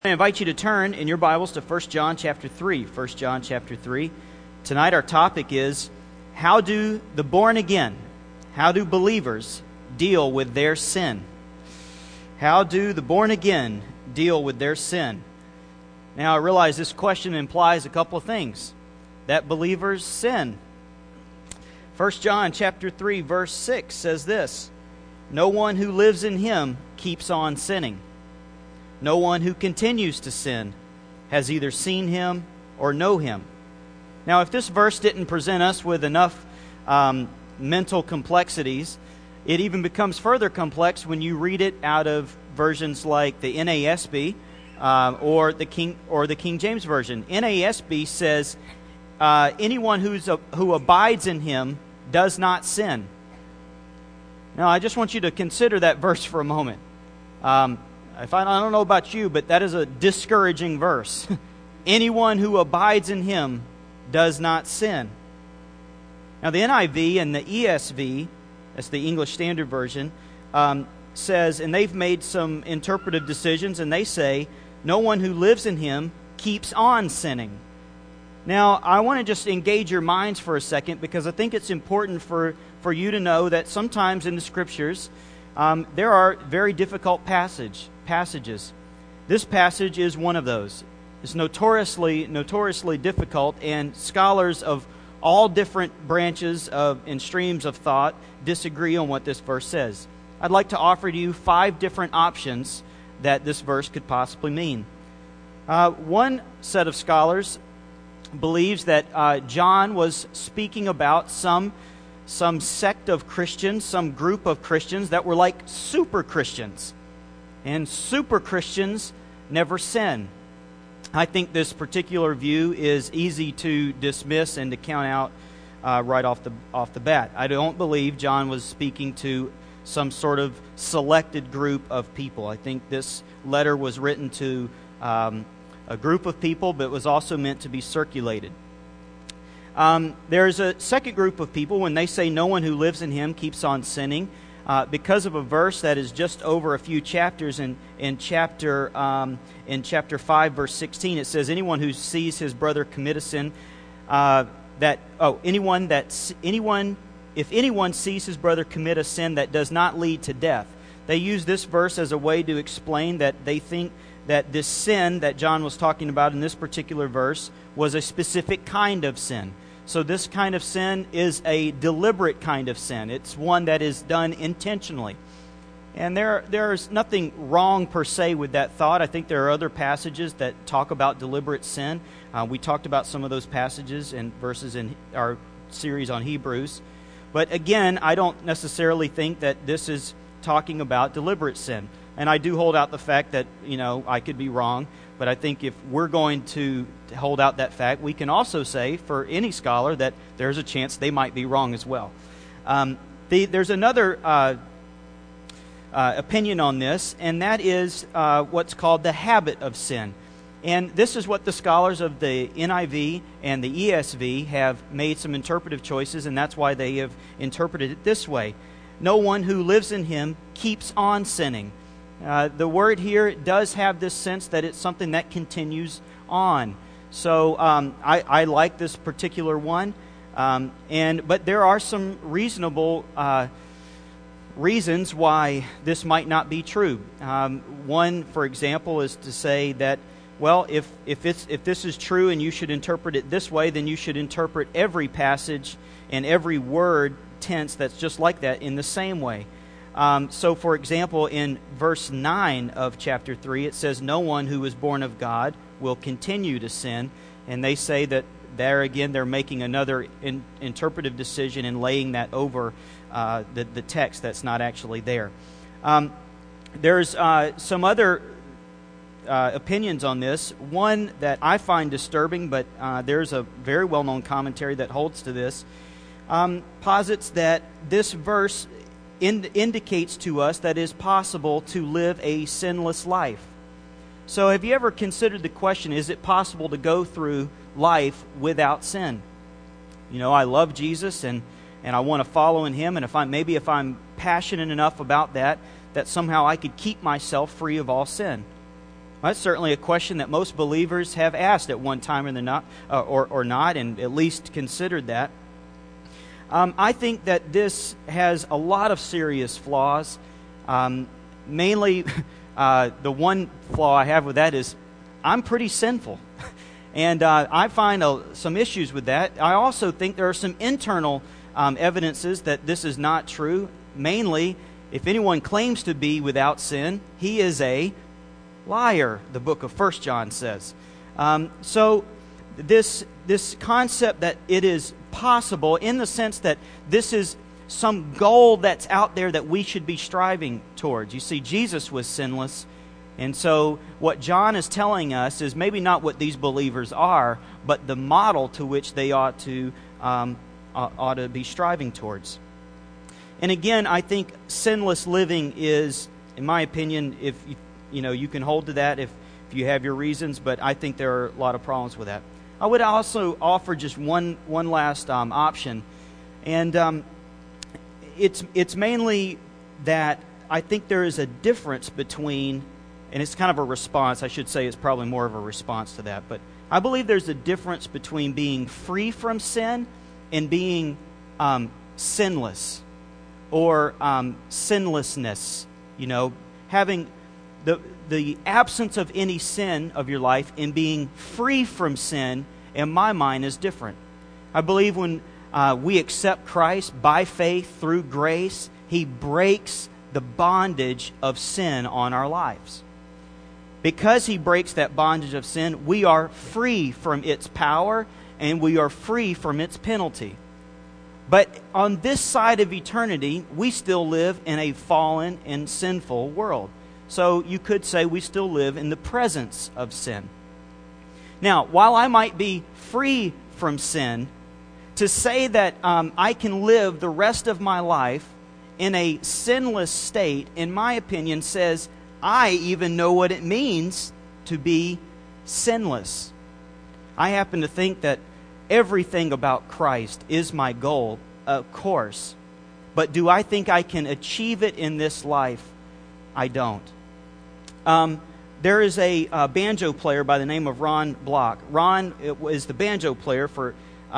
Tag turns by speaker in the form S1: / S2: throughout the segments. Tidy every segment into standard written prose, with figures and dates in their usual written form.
S1: I invite you to turn in your Bibles to 1 John chapter 3. 1 John chapter 3. Tonight our topic is, how do the born again, how do believers deal with their sin? How do the born again deal with their sin? Now I realize this question implies a couple of things. That believers sin. 1 John chapter 3 verse 6 says this, "No one who lives in him keeps on sinning. No one who continues to sin has either seen him or know him." Now, if this verse didn't present us with enough mental complexities, it even becomes further complex when you read it out of versions like the NASB or the King James Version. NASB says, "Anyone who abides in him does not sin." Now, I just want you to consider that verse for a moment. I don't know about you, but that is a discouraging verse. Anyone who abides in him does not sin. Now the NIV and the ESV, that's the English Standard Version, says, and they've made some interpretive decisions, and they say, no one who lives in him keeps on sinning. Now, I want to just engage your minds for a second, because I think it's important for you to know that sometimes in the Scriptures, there are very difficult passages. This passage is one of those. It's notoriously difficult, and scholars of all different branches and streams of thought disagree on what this verse says. I'd like to offer to you 5 different options that this verse could possibly mean. One set of scholars believes that John was speaking about some sect of Christians, some group of Christians that were like super Christians. And super Christians never sin. I think this particular view is easy to dismiss and to count out right off the bat. I don't believe John was speaking to some sort of selected group of people. I think this letter was written to a group of people, but was also meant to be circulated. There's a second group of people when they say no one who lives in him keeps on sinning. Because of a verse that is just over a few chapters in chapter 5 verse 16, it says, anyone who sees his brother commit a sin, if anyone sees his brother commit a sin that does not lead to death. They use this verse as a way to explain that they think that this sin that John was talking about in this particular verse was a specific kind of sin. So this kind of sin is a deliberate kind of sin. It's one that is done intentionally. And there's nothing wrong per se with that thought. I think there are other passages that talk about deliberate sin. We talked about some of those passages and verses in our series on Hebrews. But again, I don't necessarily think that this is talking about deliberate sin. And I do hold out the fact that, I could be wrong. But I think if we're going to hold out that fact, we can also say for any scholar that there's a chance they might be wrong as well. There's another opinion on this, and that is what's called the habit of sin. And this is what the scholars of the NIV and the ESV have made some interpretive choices, and that's why they have interpreted it this way. No one who lives in him keeps on sinning. The word here does have this sense that it's something that continues on. So I like this particular one, but there are some reasonable reasons why this might not be true. One, for example, is to say that, well, if this is true and you should interpret it this way, then you should interpret every passage and every word tense that's just like that in the same way. So, for example, in verse 9 of chapter 3, it says, no one who is born of God will continue to sin. And they say that there again, they're making another interpretive decision and laying that over the text that's not actually there. There's some other opinions on this. One that I find disturbing, but there's a very well-known commentary that holds to this, posits that this verse indicates to us that it is possible to live a sinless life. So have you ever considered the question, is it possible to go through life without sin? I love Jesus and I want to follow in him, and if I'm passionate enough about that somehow I could keep myself free of all sin. Well, that's certainly a question that most believers have asked at one time or not, and at least considered that. I think that this has a lot of serious flaws. Mainly, the one flaw I have with that is I'm pretty sinful. And I find some issues with that. I also think there are some internal evidences that this is not true. Mainly, if anyone claims to be without sin, he is a liar, the book of 1 John says. So this concept that it is possible, in the sense that this is some goal that's out there that we should be striving towards. You see, Jesus was sinless, and so what John is telling us is maybe not what these believers are, but the model to which they ought to be striving towards. And again, I think sinless living is, in my opinion, if you can hold to that if you have your reasons, but I think there are a lot of problems with that. I would also offer just one last option, and it's mainly that I think there is a difference between, and it's kind of a response, I should say it's probably more of a response to that, but I believe there's a difference between being free from sin and being sinless or sinlessness. Having the absence of any sin of your life and being free from sin, in my mind, is different. I believe when we accept Christ by faith through grace, He breaks the bondage of sin on our lives. Because He breaks that bondage of sin, we are free from its power and we are free from its penalty. But on this side of eternity, we still live in a fallen and sinful world. So you could say we still live in the presence of sin. Now, while I might be free from sin, to say that I can live the rest of my life in a sinless state, in my opinion, says I even know what it means to be sinless. I happen to think that everything about Christ is my goal, of course. But do I think I can achieve it in this life? I don't. There is a banjo player by the name of Ron Block. Ron is the banjo player for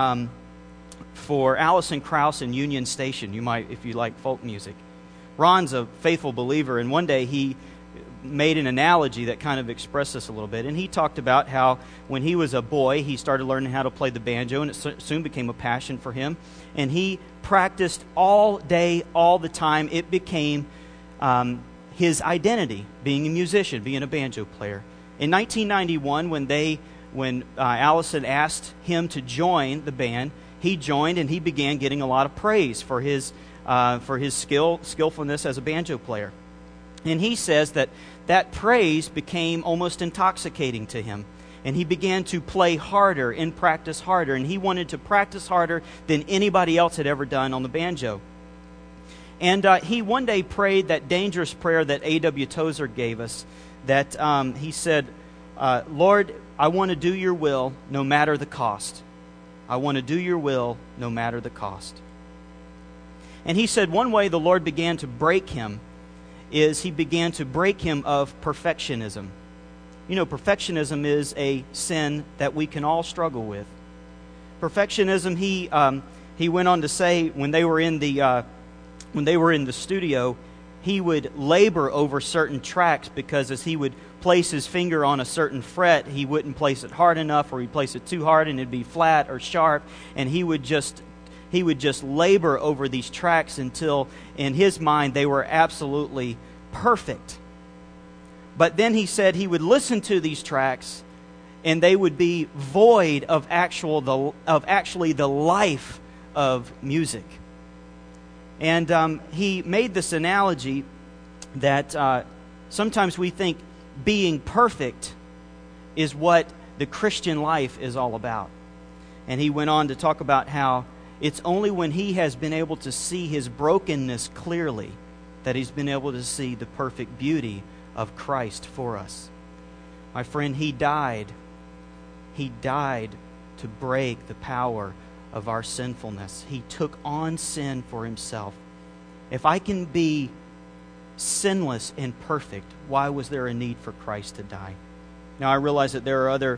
S1: Alison Krauss and Union Station. You might, if you like folk music. Ron's a faithful believer, and one day he made an analogy that kind of expressed this a little bit. And he talked about how when he was a boy, he started learning how to play the banjo, and it soon became a passion for him. And he practiced all day, all the time. It became his identity, being a musician, being a banjo player. In 1991, when Allison asked him to join the band, he joined, and he began getting a lot of praise for his skillfulness as a banjo player. And he says that praise became almost intoxicating to him. And he began to play harder and practice harder. And he wanted to practice harder than anybody else had ever done on the banjo. And he one day prayed that dangerous prayer that A.W. Tozer gave us, that he said, Lord, I want to do your will no matter the cost. I want to do your will no matter the cost. And he said one way the Lord began to break him is He began to break him of perfectionism. Perfectionism is a sin that we can all struggle with. Perfectionism, he went on to say, when they were in the studio, he would labor over certain tracks, because as he would place his finger on a certain fret, he wouldn't place it hard enough, or he'd place it too hard and it'd be flat or sharp, and he would just labor over these tracks until, in his mind, they were absolutely perfect. But then he said he would listen to these tracks, and they would be void of actually the life of music. And he made this analogy that sometimes we think being perfect is what the Christian life is all about. And he went on to talk about how it's only when he has been able to see his brokenness clearly that he's been able to see the perfect beauty of Christ for us. My friend, He died. He died to break the power of our sinfulness. He took on sin for Himself. If I can be sinless and perfect, why was there a need for Christ to die? Now, I realize that there are other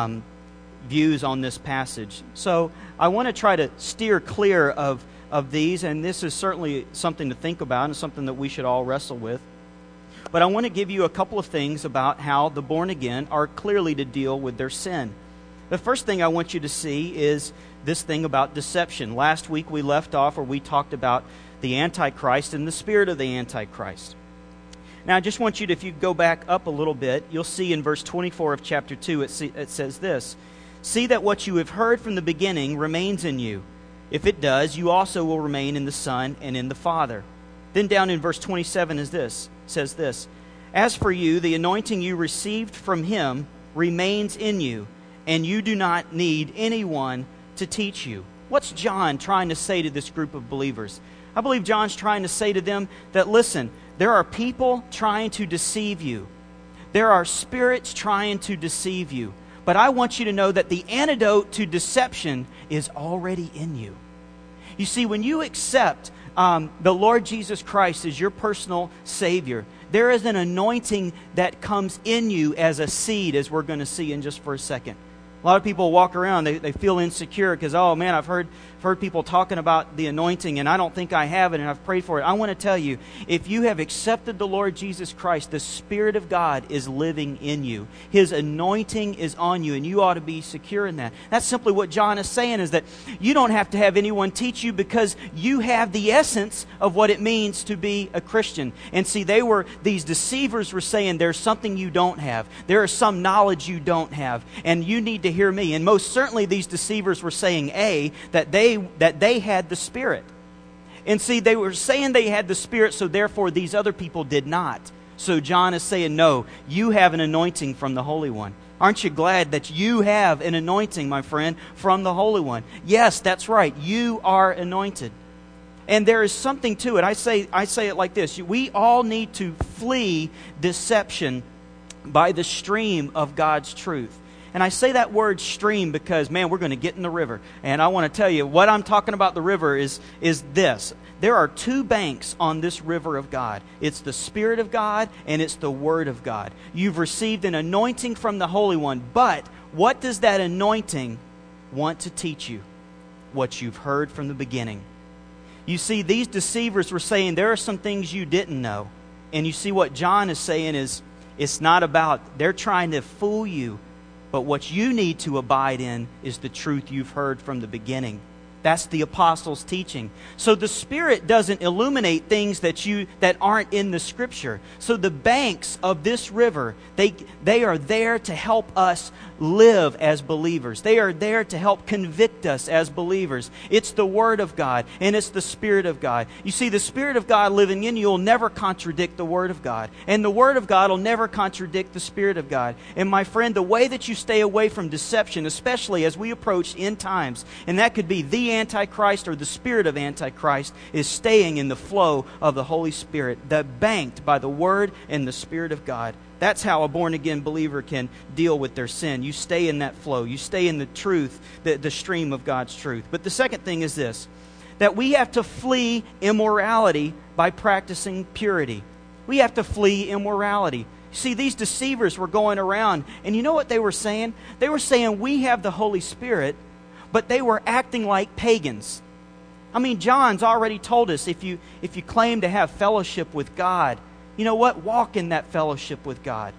S1: views on this passage. So I want to try to steer clear of these, and this is certainly something to think about and something that we should all wrestle with. But I want to give you a couple of things about how the born again are clearly to deal with their sin. The first thing I want you to see is this thing about deception. Last week we left off where we talked about the Antichrist and the spirit of the Antichrist. Now I just want you to, if you go back up a little bit, you'll see in verse 24 of chapter 2 it says this, "See that what you have heard from the beginning remains in you. If it does, you also will remain in the Son and in the Father." Then down in verse 27 says this, "As for you, the anointing you received from Him remains in you, and you do not need anyone to teach you." What's John trying to say to this group of believers? I believe John's trying to say to them that, listen, there are people trying to deceive you. There are spirits trying to deceive you. But I want you to know that the antidote to deception is already in you. You see, when you accept the Lord Jesus Christ as your personal Savior, there is an anointing that comes in you as a seed, as we're going to see in just for a second. A lot of people walk around, they feel insecure because, oh man, I've heard people talking about the anointing and I don't think I have it and I've prayed for it. I want to tell you, if you have accepted the Lord Jesus Christ, the Spirit of God is living in you. His anointing is on you and you ought to be secure in that. That's simply what John is saying, is that you don't have to have anyone teach you because you have the essence of what it means to be a Christian. And see, these deceivers were saying there's something you don't have. There is some knowledge you don't have and you need to hear me. And most certainly these deceivers were saying, that they had the Spirit. And see, they were saying they had the Spirit, so therefore these other people did not. So John is saying, no, you have an anointing from the Holy One. Aren't you glad that you have an anointing, my friend, from the Holy One? Yes, that's right. You are anointed. And there is something to it. I say it like this. We all need to flee deception by the stream of God's truth. And I say that word stream because, man, we're going to get in the river. And I want to tell you, what I'm talking about the river is this. There are two banks on this river of God. It's the Spirit of God and it's the Word of God. You've received an anointing from the Holy One. But what does that anointing want to teach you? What you've heard from the beginning. You see, these deceivers were saying there are some things you didn't know. And you see what John is saying is, it's not about, they're trying to fool you. But what you need to abide in is the truth you've heard from the beginning. That's the apostles' teaching. So the Spirit doesn't illuminate things that aren't in the Scripture. So the banks of this river, they are there to help us live as believers. They are there to help convict us as believers. It's the Word of God and it's the Spirit of God. You see, the Spirit of God living in you will never contradict the Word of God. And the Word of God will never contradict the Spirit of God. And my friend, the way that you stay away from deception, especially as we approach end times, and that could be the Antichrist or the spirit of Antichrist, is staying in the flow of the Holy Spirit, banked by the Word and the Spirit of God. That's how a born-again believer can deal with their sin. You stay in that flow. You stay in the truth, the stream of God's truth. But the second thing is this, that we have to flee immorality by practicing purity. We have to flee immorality. See, these deceivers were going around, and you know what they were saying? They were saying, we have the Holy Spirit, but they were acting like pagans. I mean, John's already told us, if you claim to have fellowship with God, you know what? Walk in that fellowship with God.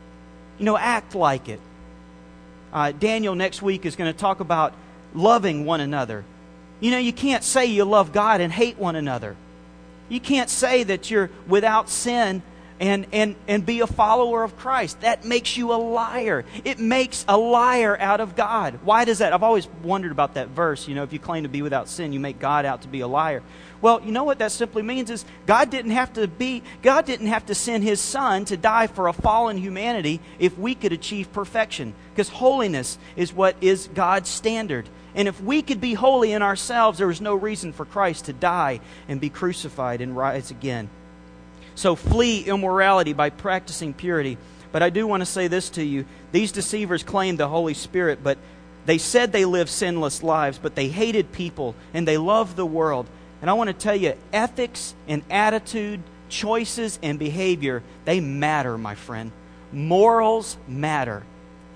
S1: Act like it. Daniel next week is going to talk about loving one another. You can't say you love God and hate one another. You can't say that you're without sin and be a follower of Christ. That makes you a liar. It makes a liar out of God. Why does that? I've always wondered about that verse. If you claim to be without sin, you make God out to be a liar. Well, you know what that simply means is God didn't have to send His Son to die for a fallen humanity if we could achieve perfection. Because holiness is what is God's standard. And if we could be holy in ourselves, there was no reason for Christ to die and be crucified and rise again. So flee immorality by practicing purity. But I do want to say this to you. These deceivers claimed the Holy Spirit, but they said they lived sinless lives, but they hated people and they loved the world. And I want to tell you, ethics and attitude, choices and behavior, they matter, my friend. Morals matter.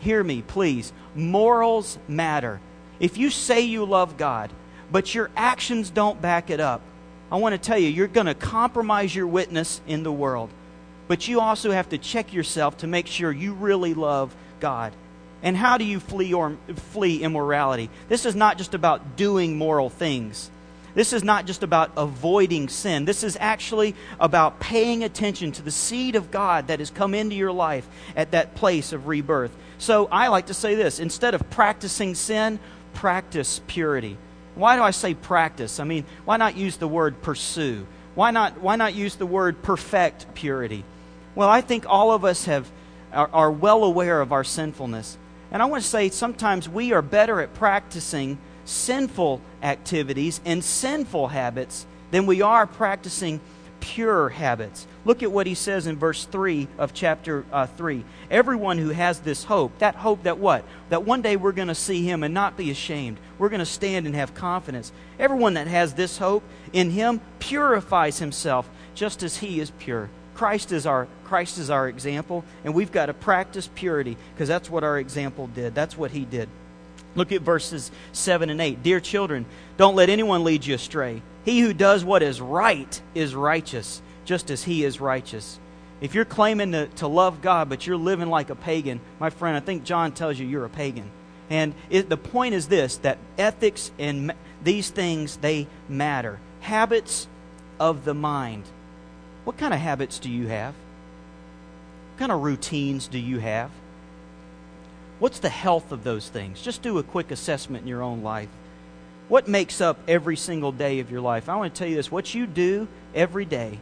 S1: hear me, please. Morals matter. If you say you love God, but your actions don't back it up, I want to tell you, you're going to compromise your witness in the world. But you also have to check yourself to make sure you really love God. And how do you flee immorality? This is not just about doing moral things. This is not just about avoiding sin. This is actually about paying attention to the seed of God that has come into your life at that place of rebirth. So I like to say this: instead of practicing sin, practice purity. Why do I say practice? I mean, why not use the word pursue? Why not use the word perfect purity? Well, I think all of us are well aware of our sinfulness. And I want to say sometimes we are better at practicing sinful activities and sinful habits than we are practicing pure habits. Look at what he says in verse 3 of chapter 3. Everyone who has this hope, that what? That one day we're going to see him and not be ashamed. We're going to stand and have confidence. Everyone that has this hope in him purifies himself just as he is pure. Christ is our example, and we've got to practice purity because that's what our example did. That's what he did. Look at verses 7 and 8. Dear children, don't let anyone lead you astray. He who does what is right is righteous, just as he is righteous. If you're claiming to love God, but you're living like a pagan, my friend, I think John tells you you're a pagan. And the point is this, that ethics and these things, they matter. Habits of the mind. What kind of habits do you have? What kind of routines do you have? What's the health of those things? Just do a quick assessment in your own life. What makes up every single day of your life? I want to tell you this. What you do every day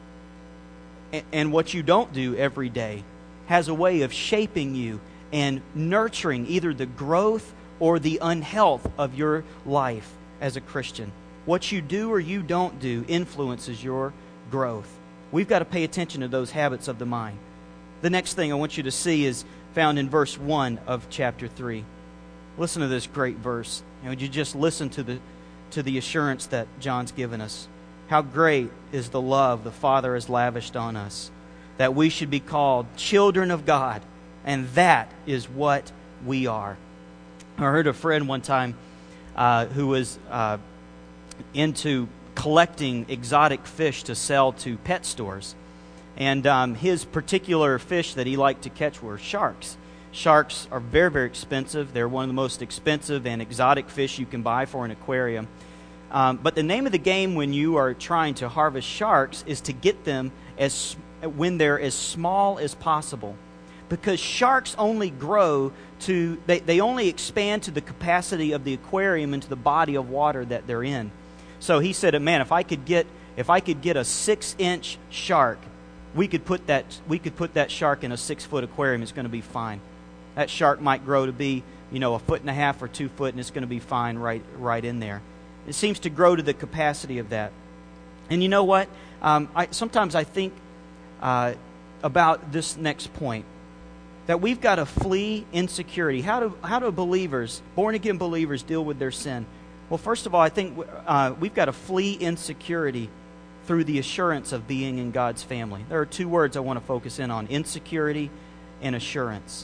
S1: and what you don't do every day has a way of shaping you and nurturing either the growth or the unhealth of your life as a Christian. What you do or you don't do influences your growth. We've got to pay attention to those habits of the mind. The next thing I want you to see is found in verse 1 of chapter 3. Listen to this great verse. And would you just listen to the assurance that John's given us? How great is the love the Father has lavished on us, that we should be called children of God, and that is what we are. I heard a friend one time who was into collecting exotic fish to sell to pet stores. And his particular fish that he liked to catch were sharks. Sharks are very, very expensive. They're one of the most expensive and exotic fish you can buy for an aquarium. But the name of the game when you are trying to harvest sharks is to get them when they're as small as possible. Because sharks only grow they only expand to the capacity of the aquarium into the body of water that they're in. So he said, man, if I could get a 6-inch shark, we could put that shark in a 6-foot aquarium. It's going to be fine. That shark might grow to be, 1.5 feet or 2 foot, and it's going to be fine right in there. It seems to grow to the capacity of that. And you know what? Sometimes I think about this next point, that we've got to flee insecurity. How do believers, born-again believers, deal with their sin? Well, first of all, I think we've got to flee insecurity through the assurance of being in God's family. There are two words I want to focus in on: insecurity and assurance.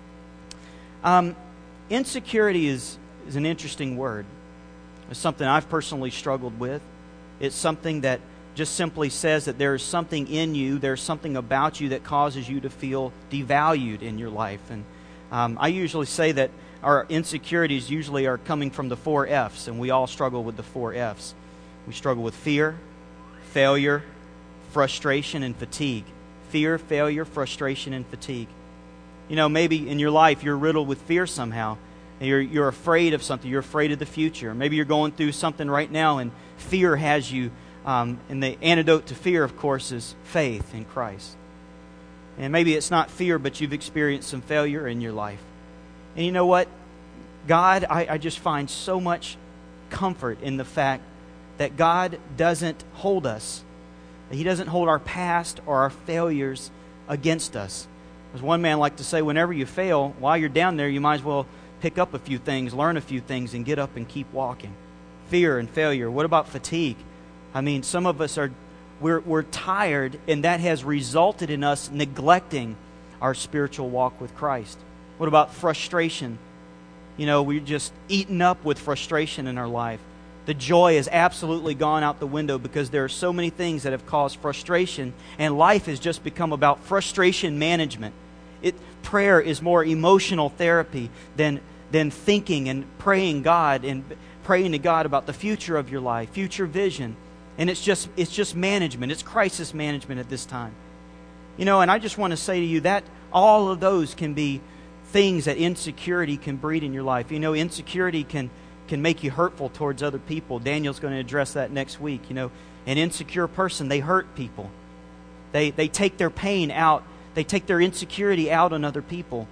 S1: Insecurity is an interesting word. It's something I've personally struggled with. It's something that just simply says that there is something in you, there's something about you that causes you to feel devalued in your life. And I usually say that our insecurities usually are coming from the 4 F's, and we all struggle with the 4 F's. We struggle with fear, failure, frustration, and fatigue. Fear, failure, frustration, and fatigue. Maybe in your life you're riddled with fear somehow. You're afraid of something. You're afraid of the future. Maybe you're going through something right now and fear has you. And the antidote to fear, of course, is faith in Christ. And maybe it's not fear, but you've experienced some failure in your life. And you know what? God, I just find so much comfort in the fact that God doesn't hold us. He doesn't hold our past or our failures against us. As one man liked to say, whenever you fail, while you're down there, you might as well pick up a few things, learn a few things, and get up and keep walking. Fear and failure. What about fatigue? I mean, some of us we're tired, and that has resulted in us neglecting our spiritual walk with Christ. What about frustration? We're just eaten up with frustration in our life. The joy has absolutely gone out the window because there are so many things that have caused frustration, and life has just become about frustration management. Prayer is more emotional therapy than thinking and praying to God about the future of your life, future vision. And it's just management. It's crisis management at this time. And I just want to say to you that all of those can be things that insecurity can breed in your life. Insecurity can make you hurtful towards other people. Daniel's going to address that next week. An insecure person, they hurt people. They take their pain out. They take their insecurity out on other people.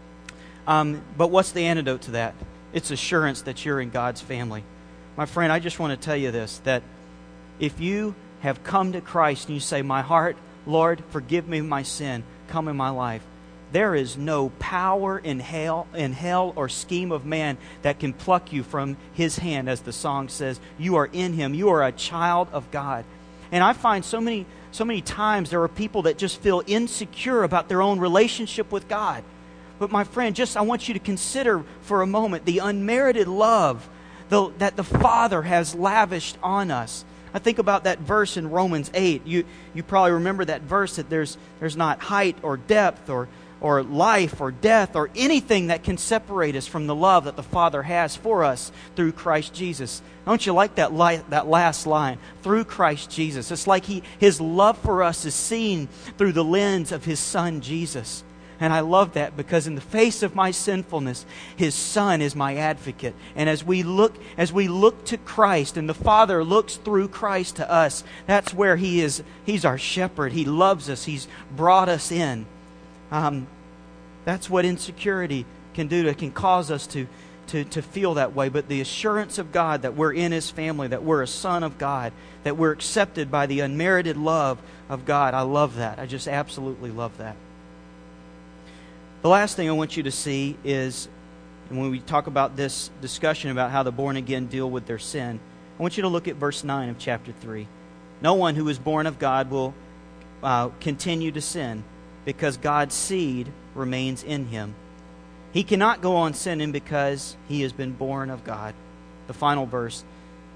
S1: But what's the antidote to that? It's assurance that you're in God's family. My friend, I just want to tell you this, that if you have come to Christ and you say, my heart, Lord, forgive me my sin, come in my life, there is no power in hell or scheme of man that can pluck you from His hand, as the song says. You are in Him. You are a child of God. And I find so many times there are people that just feel insecure about their own relationship with God. But my friend, I want you to consider for a moment the unmerited love that the Father has lavished on us. I think about that verse in Romans 8. You probably remember that verse, that there's not height or depth or life or death or anything that can separate us from the love that the Father has for us through Christ Jesus. Don't you like that last line? Through Christ Jesus. It's like His love for us is seen through the lens of His Son, Jesus. And I love that because in the face of my sinfulness, His Son is my advocate. And as we look to Christ and the Father looks through Christ to us, that's where He is. He's our shepherd. He loves us. He's brought us in. That's what insecurity can do. It can cause us to feel that way. But the assurance of God that we're in His family, that we're a son of God, that we're accepted by the unmerited love of God, I love that. I just absolutely love that. The last thing I want you to see is, and when we talk about this discussion about how the born again deal with their sin, I want you to look at verse 9 of chapter 3. No one who is born of God will continue to sin, because God's seed remains in him. He cannot go on sinning because he has been born of God. The final verse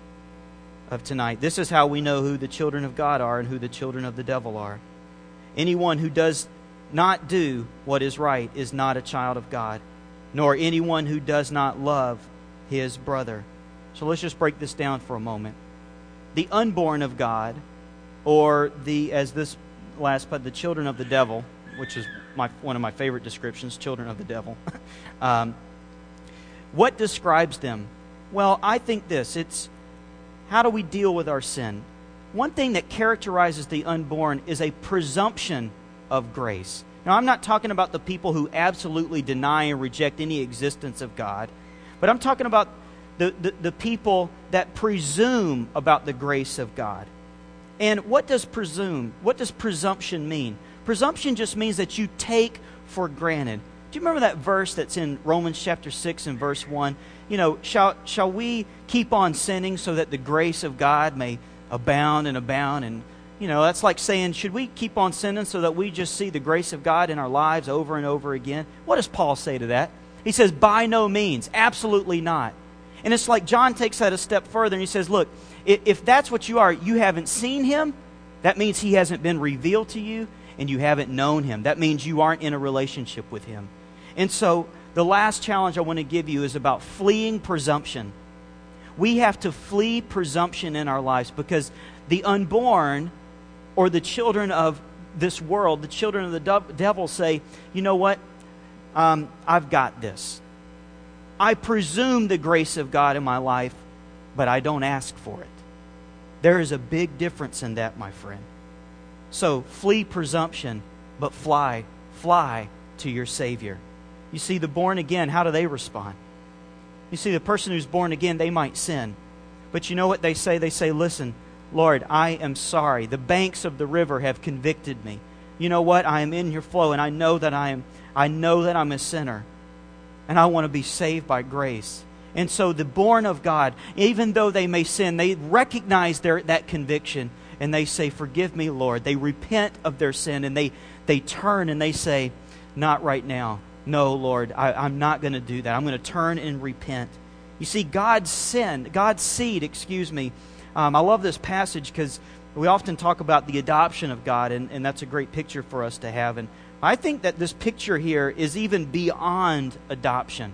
S1: of tonight. This is how we know who the children of God are and who the children of the devil are. Anyone who does not do what is right is not a child of God, nor anyone who does not love his brother. So let's just break this down for a moment. The unborn of God, or the children of the devil, which is one of my favorite descriptions, children of the devil. What describes them? Well, I think it's how do we deal with our sin? One thing that characterizes the unborn is a presumption of grace. Now, I'm not talking about the people who absolutely deny and reject any existence of God, but I'm talking about the people that presume about the grace of God. And what does presumption mean? Presumption just means that you take for granted. Do you remember that verse that's in Romans chapter 6 and verse 1? Shall we keep on sinning so that the grace of God may abound and abound? And, that's like saying, should we keep on sinning so that we just see the grace of God in our lives over and over again? What does Paul say to that? He says, by no means, absolutely not. And it's like John takes that a step further and he says, look, if that's what you are, you haven't seen Him, that means He hasn't been revealed to you, and you haven't known Him. That means you aren't in a relationship with Him. And so the last challenge I want to give you is about fleeing presumption. We have to flee presumption in our lives because the unborn, or the children of this world, the children of the devil say, you know what? I've got this. I presume the grace of God in my life, but I don't ask for it. There is a big difference in that, my friend. So flee presumption, but fly to your Savior. You see, the born again, how do they respond? You see, the person who's born again, they might sin. But you know what they say? They say, listen, Lord, I am sorry. The banks of the river have convicted me. You know what? I am in your flow, and I know that I'm a sinner. And I want to be saved by grace. And so the born of God, even though they may sin, they recognize that conviction. And they say, forgive me, Lord. They repent of their sin, and they turn and they say, not right now. no, Lord, I'm not going to do that. I'm going to turn and repent. You see, God's seed, I love this passage because we often talk about the adoption of God, and that's a great picture for us to have. And I think that this picture here is even beyond adoption.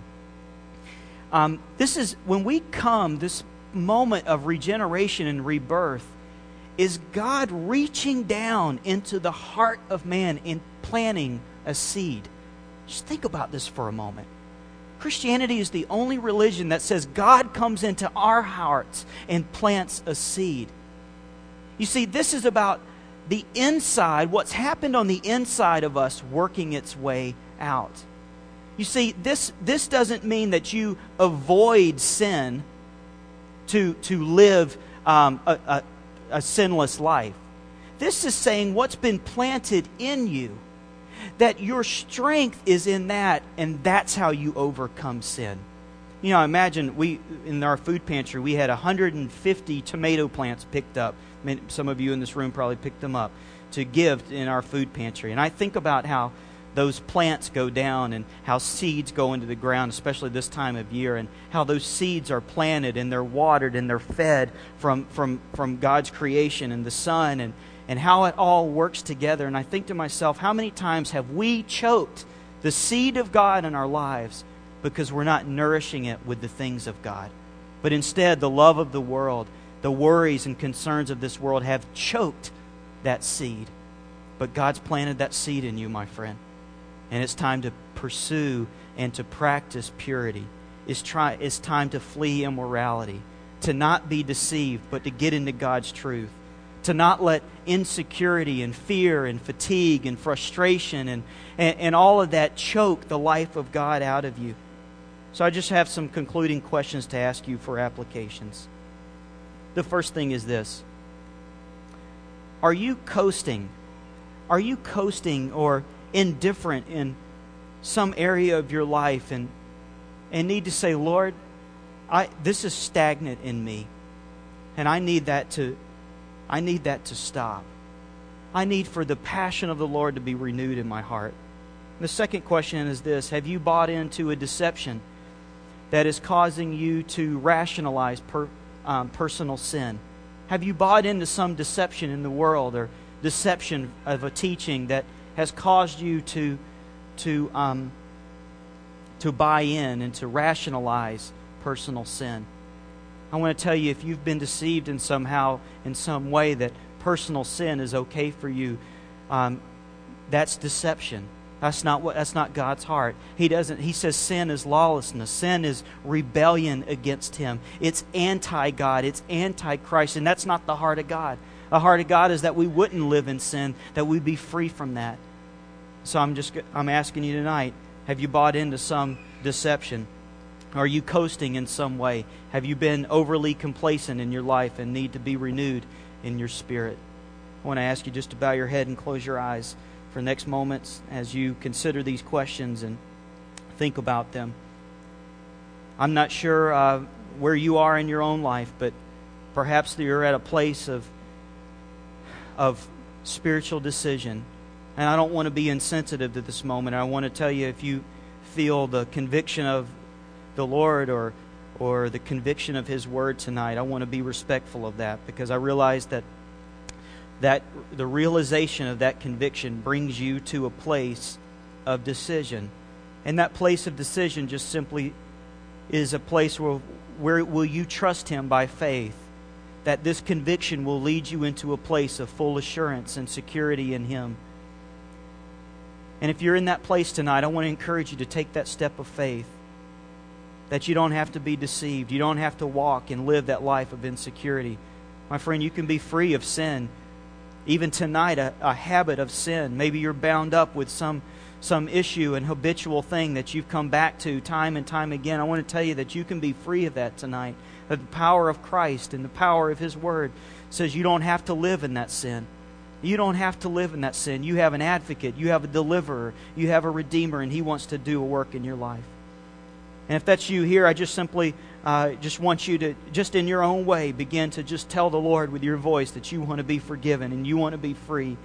S1: This is, when we come, this moment of regeneration and rebirth, is God reaching down into the heart of man and planting a seed. Just think about this for a moment. Christianity is the only religion that says God comes into our hearts and plants a seed. You see, this is about the inside, what's happened on the inside of us working its way out. You see, this doesn't mean that you avoid sin to live a sinless life. This is saying what's been planted in you, that your strength is in that, and that's how you overcome sin. You know, imagine in our food pantry, we had 150 tomato plants picked up. I mean, some of you in this room probably picked them up to give in our food pantry. And I think about how those plants go down and how seeds go into the ground, especially this time of year, and how those seeds are planted and they're watered and they're fed from God's creation and the sun, and how it all works together. And I think to myself, how many times have we choked the seed of God in our lives because we're not nourishing it with the things of God? But instead, the love of the world, the worries and concerns of this world have choked that seed. But God's planted that seed in you, my friend. And it's time to pursue and to practice purity. It's time to flee immorality, to not be deceived, but to get into God's truth, to not let insecurity and fear and fatigue and frustration and all of that choke the life of God out of you. So I just have some concluding questions to ask you for applications. The first thing is this. Are you coasting? Are you coasting or indifferent in some area of your life and need to say, Lord, this is stagnant in me, and I need that to stop. I need for the passion of the Lord to be renewed in my heart. The second question is this: have you bought into a deception that is causing you to rationalize personal sin? Have you bought into some deception in the world, or deception of a teaching that has caused you to buy in and to rationalize personal sin? I want to tell you, if you've been deceived in some way that personal sin is okay for you, that's deception. That's not God's heart. He says sin is lawlessness. Sin is rebellion against Him. It's anti-God. It's anti-Christ. And that's not the heart of God. The heart of God is that we wouldn't live in sin, that we'd be free from that. So I'm asking you tonight, have you bought into some deception? Are you coasting in some way? Have you been overly complacent in your life and need to be renewed in your spirit? I want to ask you just to bow your head and close your eyes for the next moments as you consider these questions and think about them. I'm not sure where you are in your own life, but perhaps you're at a place of spiritual decision. And I don't want to be insensitive to this moment. I want to tell you, if you feel the conviction of the Lord or the conviction of His Word tonight, I want to be respectful of that, because I realize that the realization of that conviction brings you to a place of decision. And that place of decision just simply is a place where will you trust Him by faith, that this conviction will lead you into a place of full assurance and security in Him. And if you're in that place tonight, I want to encourage you to take that step of faith, that you don't have to be deceived. You don't have to walk and live that life of insecurity. My friend, you can be free of sin. Even tonight, a habit of sin. Maybe you're bound up with some issue and habitual thing that you've come back to time and time again. I want to tell you that you can be free of that tonight. That the power of Christ and the power of His Word says you don't have to live in that sin. You don't have to live in that sin. You have an advocate. You have a deliverer. You have a redeemer, and He wants to do a work in your life. And if that's you here, I just simply just want you to, just in your own way, begin to just tell the Lord with your voice that you want to be forgiven and you want to be free.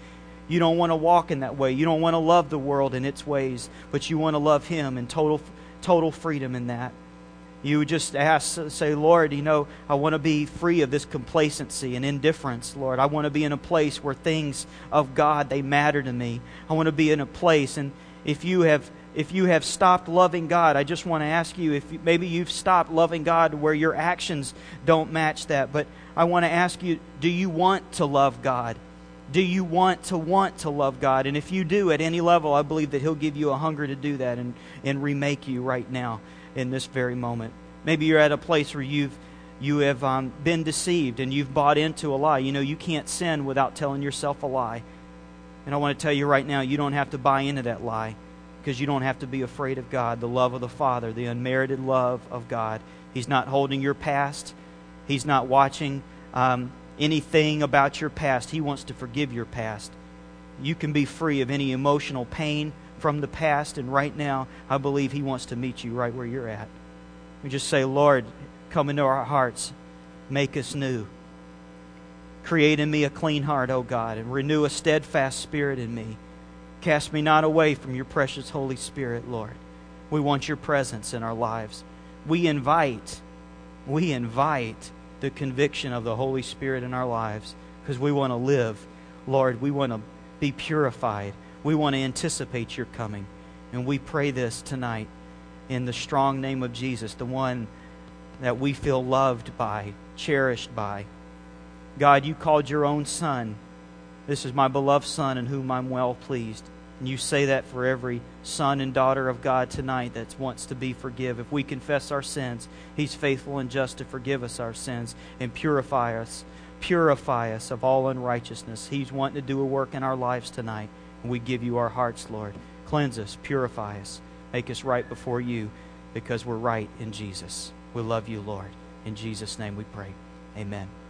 S1: You don't want to walk in that way. You don't want to love the world in its ways, but you want to love Him in total freedom in that. You would just say, Lord, I want to be free of this complacency and indifference, Lord. I want to be in a place where things of God, they matter to me. I want to be in a place, and if you have stopped loving God, I just want to ask you if maybe you've stopped loving God where your actions don't match that. But I want to ask you, do you want to love God? Do you want to love God? And if you do at any level, I believe that He'll give you a hunger to do that and remake you right now in this very moment. Maybe you're at a place where you have been deceived and you've bought into a lie. You can't sin without telling yourself a lie. And I want to tell you right now, you don't have to buy into that lie, because you don't have to be afraid of God, the love of the Father, the unmerited love of God. He's not holding your past. He's not watching anything about your past. He wants to forgive your past. You can be free of any emotional pain from the past, and right now, I believe He wants to meet you right where you're at. We just say, Lord, come into our hearts. Make us new. Create in me a clean heart, O God, and renew a steadfast spirit in me. Cast me not away from your precious Holy Spirit, Lord. We want your presence in our lives. We invite the conviction of the Holy Spirit in our lives, because we want to live. Lord, we want to be purified. We want to anticipate your coming. And we pray this tonight in the strong name of Jesus, the one that we feel loved by, cherished by. God, you called your own Son, "This is my beloved Son in whom I'm well pleased." And you say that for every son and daughter of God tonight that wants to be forgiven. If we confess our sins, He's faithful and just to forgive us our sins and purify us of all unrighteousness. He's wanting to do a work in our lives tonight. And we give you our hearts, Lord. Cleanse us, purify us, make us right before you, because we're right in Jesus. We love you, Lord. In Jesus' name we pray. Amen.